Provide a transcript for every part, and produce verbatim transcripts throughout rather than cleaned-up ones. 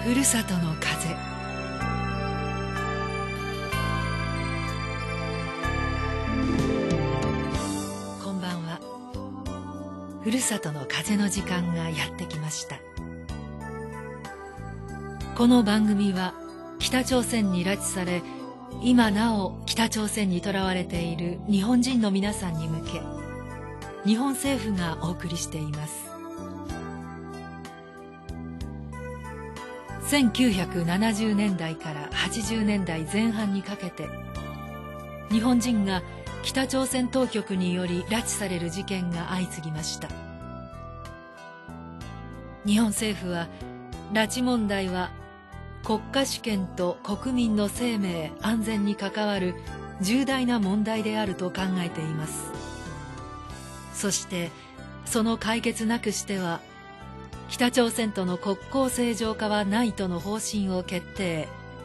ふるさとの風。こんばんは。ふるさとの風の時間がやってきました。この番組は北朝鮮に拉致され、今なお北朝鮮にとらわれている日本人の皆さんに向け、日本政府がお送りしています。せんきゅうひゃくななじゅうねんだいからはちじゅうねんだいぜん半にかけて、日本人が北朝鮮当局により拉致される事件が相次ぎました。日本政府は、拉致問題は国家主権と国民の生命安全に関わる重大な問題であると考えています。そしてその解決なくしては北朝鮮との国交正常化はないとの方針を決定。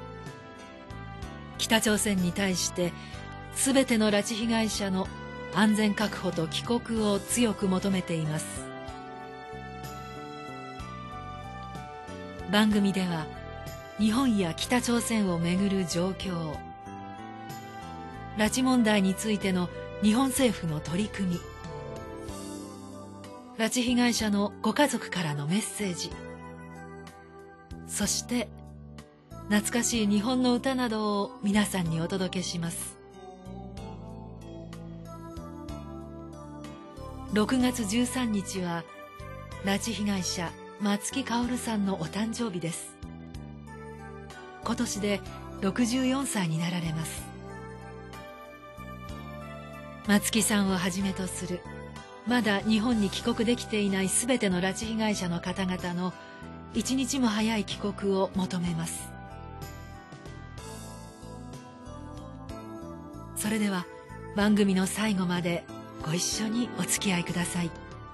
北朝鮮に対してすべての拉致被害者の安全確保と帰国を強く求めています。番組では日本や北朝鮮をめぐる状況、拉致問題についての日本政府の取り組み、拉致被害者のご家族からのメッセージ、そして懐かしい日本の歌などを皆さんにお届けします。ろくがつじゅうさんにちは拉致被害者松木薫さんのお誕生日です。今年でろくじゅうよんさいになられます。松木さんをはじめとするまだ日本に帰国できていないすべての拉致被害者の方々の一日も早い帰国を求めます。それでは番組の最後までご一緒にお付き合いください。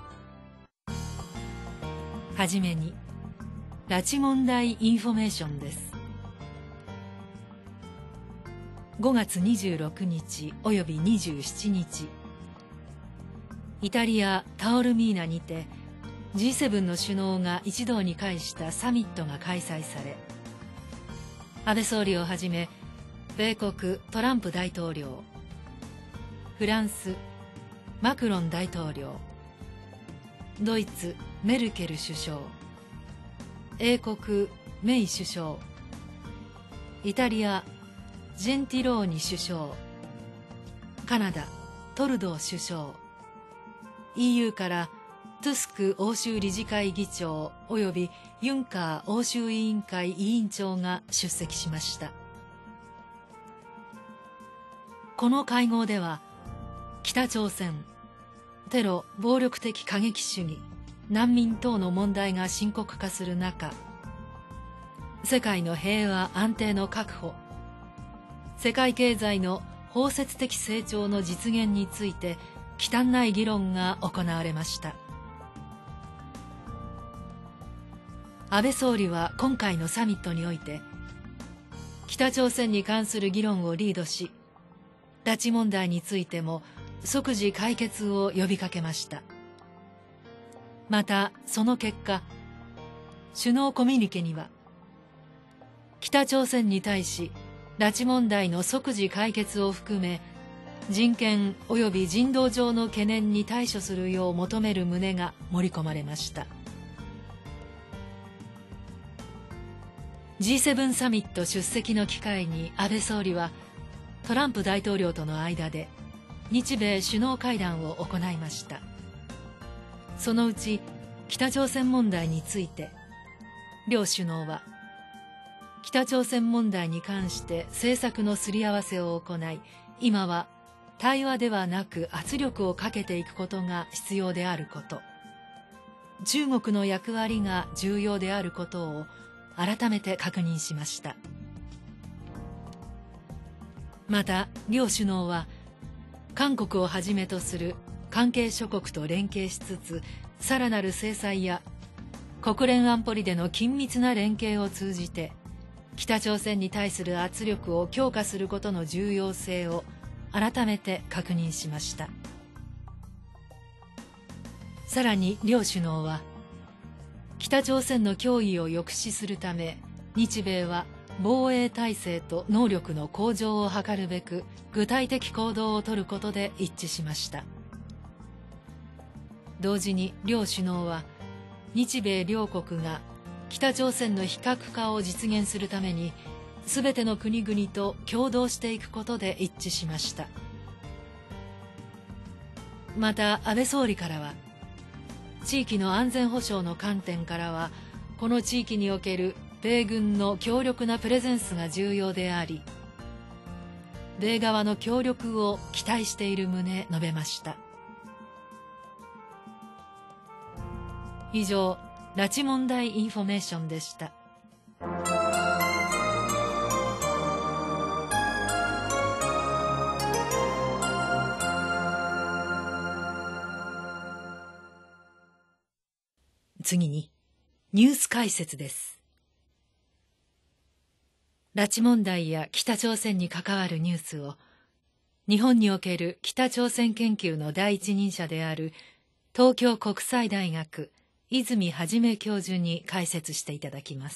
はじめに拉致問題インフォメーションです。ごがつにじゅうろくにちおよびにじゅうしちにち、イタリア・タオルミーナにて ジーセブン の首脳が一堂に会したサミットが開催され、安倍総理をはじめ米国トランプ大統領、フランスマクロン大統領、ドイツメルケル首相、英国メイ首相、イタリアジェンティローニ首相、カナダトルドー首相、イーユー からトゥスク欧州理事会議長およびユンカー欧州委員会委員長が出席しました。この会合では、北朝鮮、テロ・暴力的過激主義、難民等の問題が深刻化する中、世界の平和安定の確保、世界経済の包摂的成長の実現について忌憚ない議論が行われました。安倍総理は今回のサミットにおいて、北朝鮮に関する議論をリードし、拉致問題についても即時解決を呼びかけました。また、その結果、首脳コミュニケには、北朝鮮に対し、拉致問題の即時解決を含め、人権及び人道上の懸念に対処するよう求める旨が盛り込まれました。ジーセブン サミット出席の機会に安倍総理は、トランプ大統領との間で日米首脳会談を行いました。そのうち北朝鮮問題について、両首脳は、北朝鮮問題に関して政策のすり合わせを行い、今は対話ではなく圧力をかけていくことが必要であること、中国の役割が重要であることを改めて確認しました。また、両首脳は、韓国をはじめとする関係諸国と連携しつつ、さらなる制裁や国連安保理での緊密な連携を通じて、北朝鮮に対する圧力を強化することの重要性を改めて確認しました。さらに両首脳は、北朝鮮の脅威を抑止するため日米は防衛体制と能力の向上を図るべく具体的行動を取ることで一致しました。同時に両首脳は日米両国が北朝鮮の非核化を実現するためにすべての国々と共同していくことで一致しました。また安倍総理からは、地域の安全保障の観点からはこの地域における米軍の強力なプレゼンスが重要であり、米側の協力を期待している旨述べました。以上、拉致問題インフォメーションでした。次に、ニュース解説です。拉致問題や北朝鮮に関わるニュースを、日本における北朝鮮研究の第一人者である東京国際大学泉元教授に解説していただきます。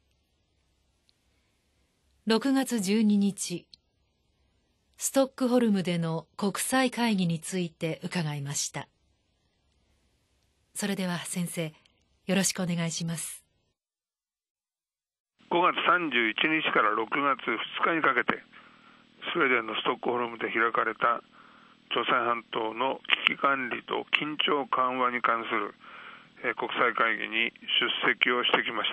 ろくがつじゅうににち、ストックホルムでの国際会議について伺いました。それでは先生、よろしくお願いします。 ごがつさんじゅういちにちからろくがつふつかにかけて、スウェーデンのストックホルムで開かれた朝鮮半島の危機管理と緊張緩和に関する国際会議に出席をしてきました。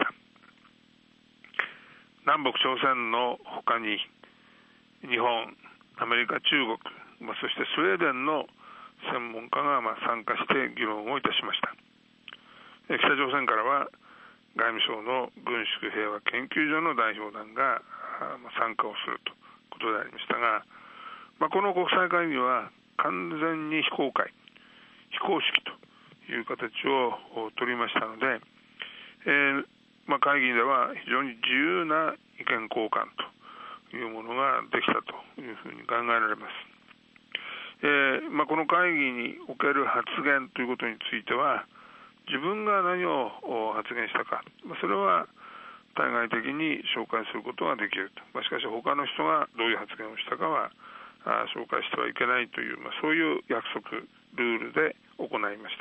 南北朝鮮のほかに日本、アメリカ、中国、そしてスウェーデンの専門家が参加して議論をいたしました。北朝鮮からは外務省の軍縮平和研究所の代表団が参加をするということでありましたが、まあ、この国際会議は完全に非公開、非公式という形を取りましたので、えーまあ、会議では非常に自由な意見交換というものができたというふうに考えられます。えーまあ、この会議における発言ということについては、自分が何を発言したか、それは対外的に紹介することができると、まあ、しかし他の人がどういう発言をしたかは紹介してはいけないという、まあ、そういう約束ルールで行いました。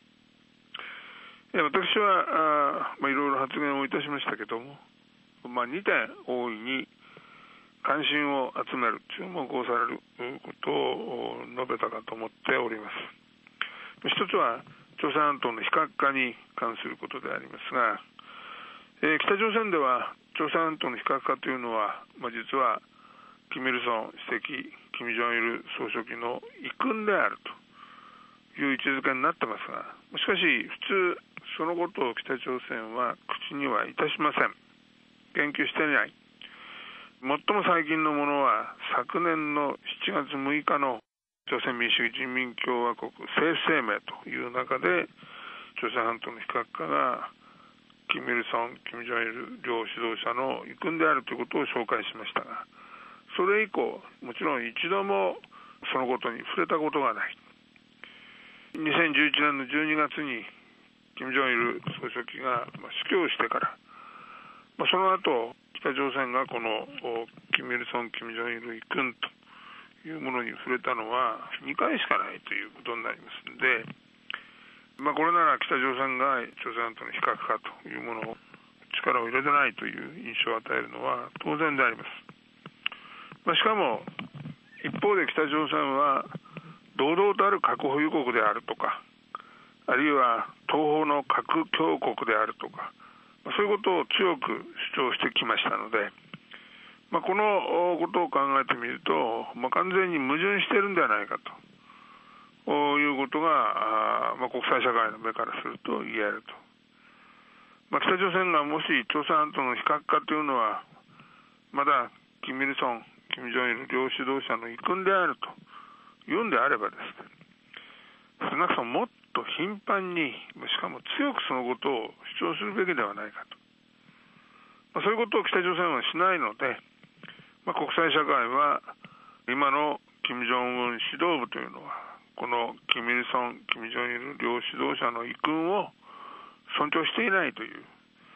私はあ、まあ、いろいろ発言をいたしましたけども、まあ、にてん大いに関心を集める、注目をされることを述べたかと思っております。一つは朝鮮半島の非核化に関することでありますが、えー、北朝鮮では朝鮮半島の非核化というのは、まあ、実はキム・イルソン主席、キム・ジョンイル総書記の遺訓であるという位置づけになってますが、しかし普通そのことを北朝鮮は口にはいたしません。言及していない。最も最近のものは昨年のしちがつむいかの朝鮮民主主義人民共和国政府声明という中で、朝鮮半島の非核化がキム・イルソン、キム・ジョンイル両指導者の遺訓であるということを紹介しましたが、それ以降もちろん一度もそのことに触れたことがない。にせんじゅういちねんのじゅうにがつにキム・ジョンイル総書記が死去してから、まあ、その後北朝鮮がこのキム・イルソン、キム・ジョンイル遺訓というものに触れたのはにかいしかないということになりますので、まあ、これなら北朝鮮が朝鮮半島の非核化というものを力を入れてないという印象を与えるのは当然であります。まあ、しかも一方で北朝鮮は堂々たる核保有国であるとか、あるいは東方の核強国であるとか、そういうことを強く主張してきましたので、まあ、このことを考えてみると、まあ、完全に矛盾しているんではないかということが、まあ、国際社会の目からすると言えると。まあ、北朝鮮がもし朝鮮半島の非核化というのはまだキム・イルソン、キム・ジョンイル両指導者の遺訓であるというんであればですね、少なくとももっと頻繁に、しかも強くそのことを主張するべきではないかと。まあ、そういうことを北朝鮮はしないので、まあ、国際社会は今の金正恩指導部というのはこのキム・イルソン、キム・ジョンイル両指導者の遺訓を尊重していないという、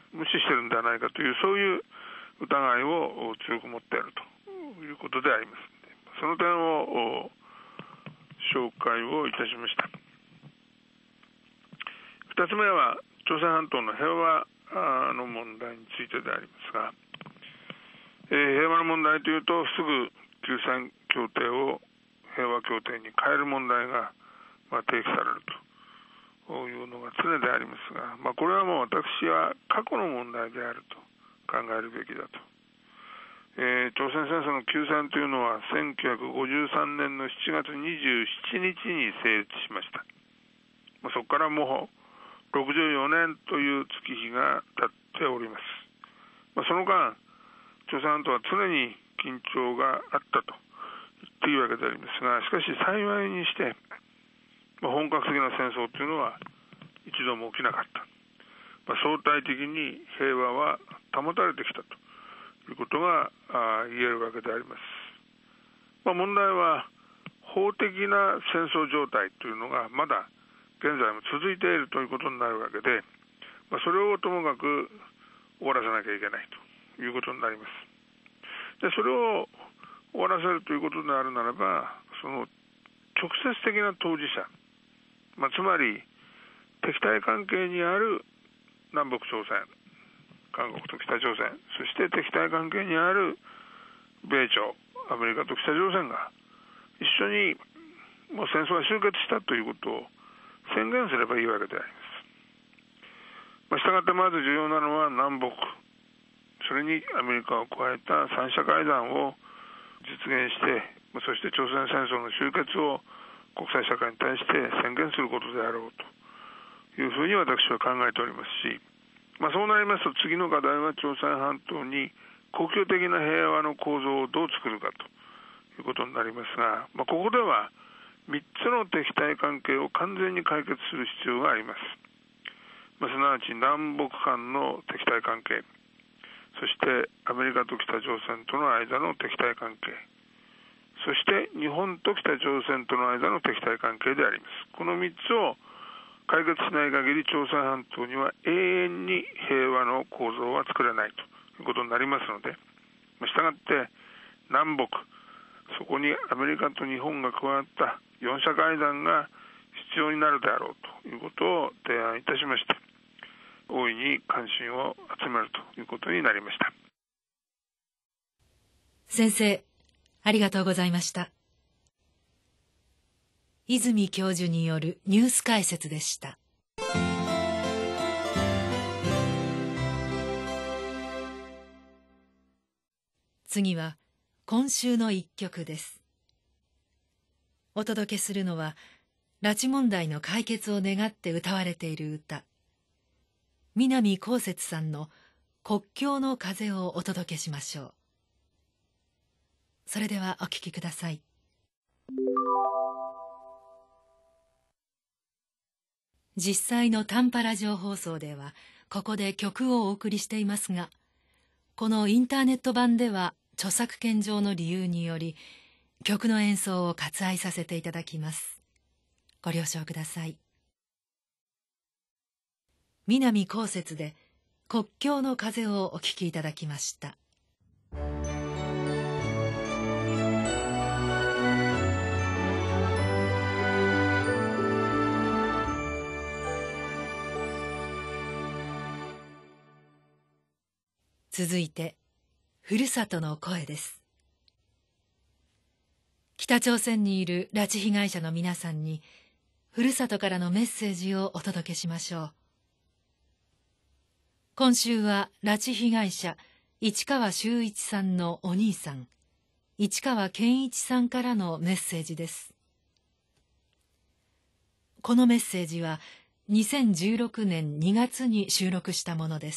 無視してるんではないかという、そういう疑いを強く持っているということであります。その点を紹介をいたしました。二つ目は朝鮮半島の平和の問題についてでありますが、えー、平和の問題というとすぐ休戦協定を平和協定に変える問題が、まあ、提起されるというのが常でありますが、まあ、これはもう私は過去の問題であると考えるべきだと。えー、朝鮮戦争の休戦というのはせんきゅうひゃくごじゅうさんねんのしちがつにじゅうしちにちに成立しました。まあ、そこからもうろくじゅうよねんという月日が経っております。まあ、その間朝鮮半島は常に緊張があったと言っていいわけでありますが、しかし幸いにして、まあ、本格的な戦争というのは一度も起きなかった。まあ、相対的に平和は保たれてきたということが言えるわけであります。まあ、問題は法的な戦争状態というのがまだ現在も続いているということになるわけで、まあ、それをともかく終わらせなきゃいけないということになります。でそれを終わらせるということであるならば、その直接的な当事者、まあ、つまり敵対関係にある南北朝鮮、韓国と北朝鮮、そして敵対関係にある米朝、アメリカと北朝鮮が一緒にもう戦争が終結したということを宣言すればいいわけであります。まあ、したがってまず重要なのは南北、それにアメリカを加えた三者会談を実現して、そして朝鮮戦争の終結を国際社会に対して宣言することであろうというふうに私は考えておりますし、まあ、そうなりますと次の課題は朝鮮半島に恒久的な平和の構造をどう作るかということになりますが、まあ、ここではみっつの敵対関係を完全に解決する必要があります。まあ、すなわち南北間の敵対関係、そしてアメリカと北朝鮮との間の敵対関係、そして日本と北朝鮮との間の敵対関係であります。このみっつを解決しない限り朝鮮半島には永遠に平和の構造は作れないということになりますので、したがって南北、そこにアメリカと日本が加わったよん者会談が必要になるであろうということを提案いたしまして、大いに関心を集めるということになりました。 先生、ありがとうございました。泉教授によるニュース解説でした。次は今週の一曲です。お届けするのは拉致問題の解決を願って歌われている歌、南こうせつさんの国境の風をお届けしましょう。それではお聴きください。実際の短波ラジオ放送ではここで曲をお送りしていますが、このインターネット版では著作権上の理由により曲の演奏を割愛させていただきます。ご了承ください。南こうせつで国境の風をお聴きいただきました。続いてふるさとの声です。北朝鮮にいる拉致被害者の皆さんにふるさとからのメッセージをお届けしましょう。今週は拉致被害者市川修一さんのお兄さん市川健一さんからのメッセージです。このメッセージはにせんじゅうろくねんにがつに収録したものです。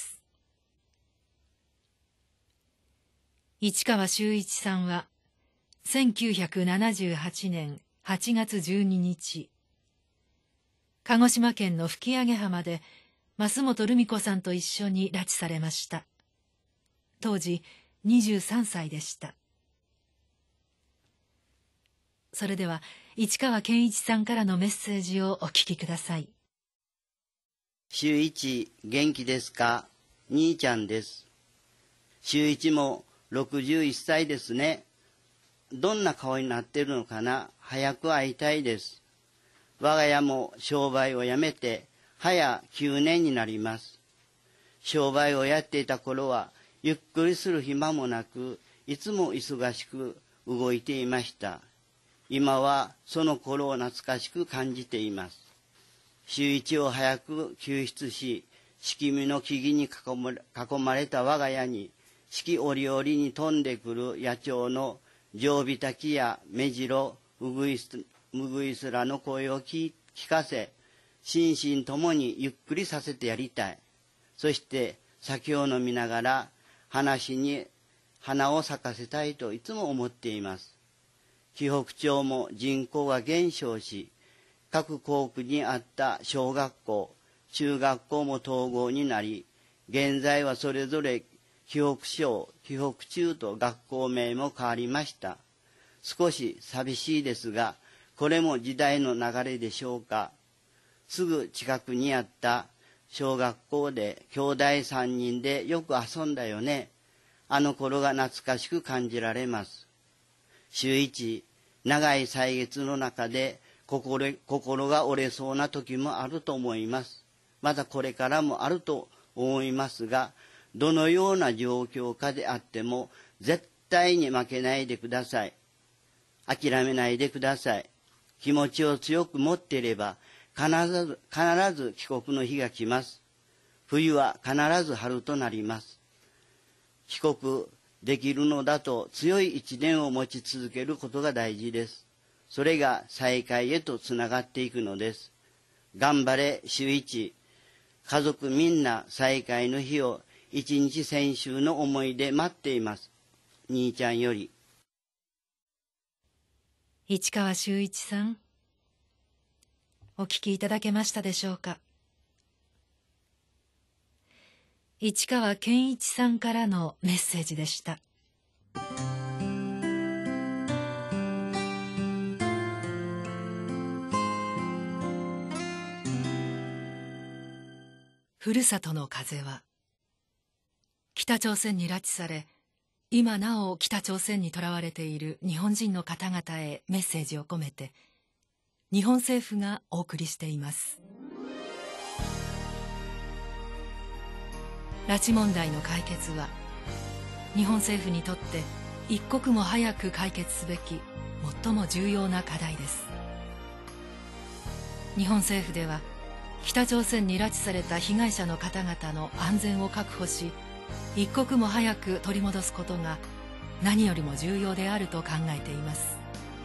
市川修一さんはせんきゅうひゃくななじゅうはちねんはちがつじゅうににち、鹿児島県の吹上浜で増本留美子さんと一緒に拉致されました。当時にじゅうさんさいでした。それでは市川健一さんからのメッセージをお聞きください。 修一、元気ですか？ 兄ちゃんです。修一もろくじゅういっさいですね。どんな顔になってるのかな。早く会いたいです。我が家も商売を辞めて早きゅうねんになります。商売をやっていた頃はゆっくりする暇もなく、いつも忙しく動いていました。今はその頃を懐かしく感じています。修一を早く救出し、四季見の木々に囲まれた我が家に、四季折々に飛んでくる野鳥の常備滝や目白、ウグイス、ウグイスらの声を聞かせ、心身ともにゆっくりさせてやりたい。そして酒を飲みながら話に花を咲かせたいといつも思っています。紀北町も人口が減少し、各校区にあった小学校、中学校も統合になり、現在はそれぞれ紀北小、紀北中と学校名も変わりました。少し寂しいですが、これも時代の流れでしょうか。すぐ近くにあった小学校で兄弟三人でよく遊んだよね。あの頃が懐かしく感じられます。週一、長い歳月の中で心、心が折れそうな時もあると思います。またこれからもあると思いますが、どのような状況下であっても絶対に負けないでください。諦めないでください。気持ちを強く持っていれば必ず、必ず帰国の日が来ます。冬は必ず春となります。帰国できるのだと強い一念を持ち続けることが大事です。それが再会へとつながっていくのです。頑張れ週一。家族みんな再会の日を一日千秋の思いで待っています。兄ちゃんより。 市川修一さん、お聞きいただけましたでしょうか。市川健一さんからのメッセージでした。ふるさとの風は、北朝鮮に拉致され、今なお北朝鮮にとらわれている日本人の方々へメッセージを込めて、日本政府がお送りしています。拉致問題の解決は、日本政府にとって一刻も早く解決すべき最も重要な課題です。日本政府では、北朝鮮に拉致された被害者の方々の安全を確保し、一刻も早く取り戻すことが何よりも重要であると考えています。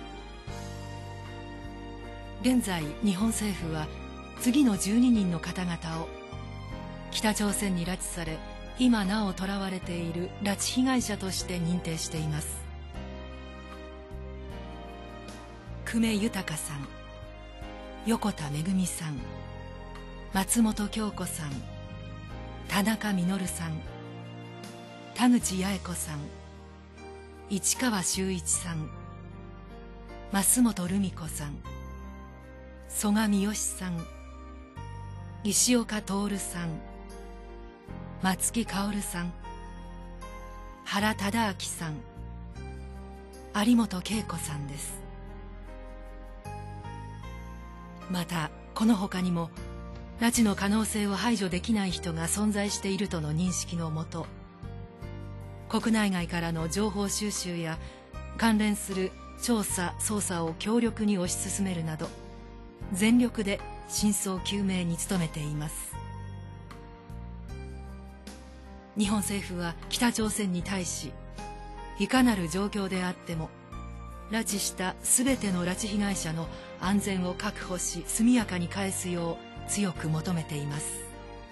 現在、日本政府は次のじゅうににんの方々を北朝鮮に拉致され、今なお囚われている拉致被害者として認定しています。久米豊さん、横田めぐみさん、松本京子さん、田中実さん、田口八重子さん、市川修一さん、増本留美子さん、曽我三好さん、石岡徹さん、松木薫さん、原忠明さん、有本恵子さんです。またこの他にも拉致の可能性を排除できない人が存在しているとの認識のもと、国内外からの情報収集や関連する調査・捜査を強力に推し進めるなど、全力で真相究明に努めています。日本政府は北朝鮮に対し、いかなる状況であっても拉致したすべての拉致被害者の安全を確保し、速やかに返すよう強く求めています。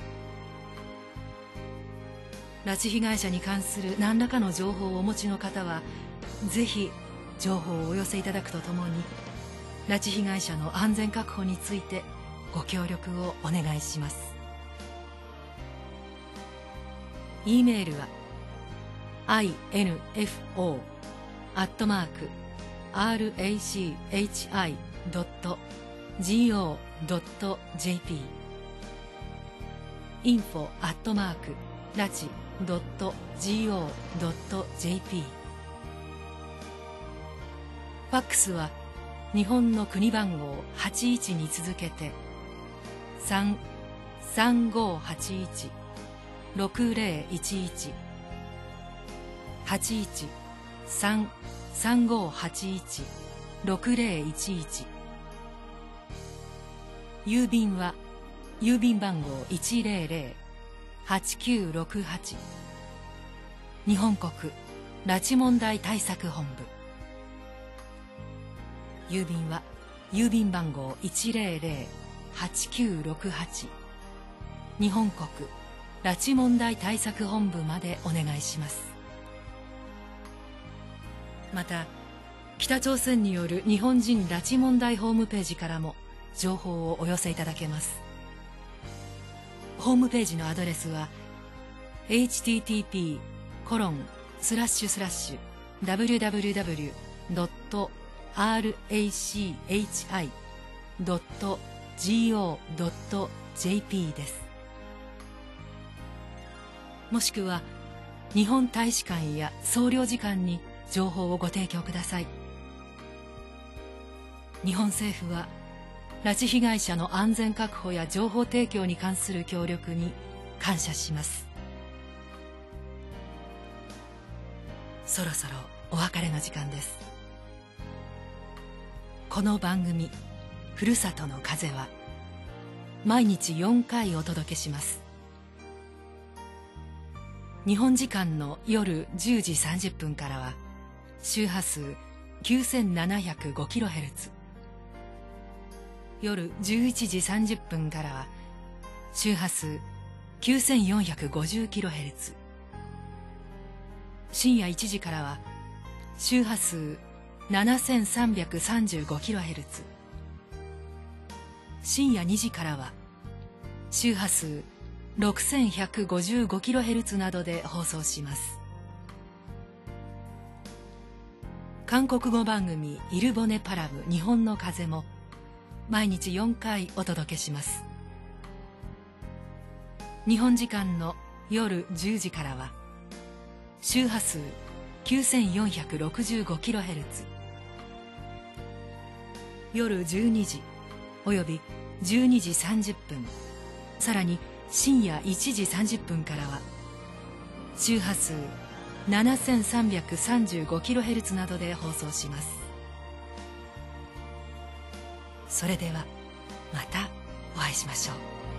拉致被害者に関する何らかの情報をお持ちの方は、ぜひ情報をお寄せいただくとともに、拉致被害者の安全確保についてご協力をお願いします。E メールは アイエヌエフオー アットマーク アールエーシーエイチアイ ドット ジーオー ドット ジェーピー インフォ アットマークラチ ドット ジーオー ドット ジェーピー。 ファックスは日本の国番号はちいちに続けて さんさんごはちいちろくぜろいちいち はちいち さんさんごはちいちろくぜろいちいち。郵便は郵便番号 いちぜろぜろはちきゅうろくはち、 日本国拉致問題対策本部。郵便は郵便番号 いちぜろぜろはちきゅうろくはち、 日本国拉致問題対策本部までお願いします。また北朝鮮による日本人拉致問題ホームページからも情報をお寄せいただけます。ホームページのアドレスは エイチティーティーピーコロンスラッシュスラッシュダブリューダブリューダブリュードットアールエーシーエイチアイドットジーオードットジェーピー です。もしくは日本大使館や総領事館に情報をご提供ください。日本政府は拉致被害者の安全確保や情報提供に関する協力に感謝します。そろそろお別れの時間です。この番組「ふるさとの風」は毎日よんかいお届けします。日本時間の夜じゅうじさんじゅっぷんからは周波数 きゅうせんななひゃくごキロヘルツ、夜じゅういちじさんじゅっぷんからは周波数 きゅうせんよんひゃくごじゅうキロヘルツ、深夜いちじからは周波数 ななせんさんびゃくさんじゅうごキロヘルツ、深夜にじからは周波数ろくせんひゃくごじゅうごキロヘルツなどで放送します。韓国語番組イルボネパラム日本の風も毎日よんかいお届けします。日本時間の夜じゅうじからは周波数 きゅうせんよんひゃくろくじゅうごキロヘルツ、夜じゅうにじおよびじゅうにじさんじゅっぷん、さらに深夜いちじさんじゅっぷんからは周波数 ななせんさんびゃくさんじゅうごキロヘルツ などで放送します。それではまたお会いしましょう。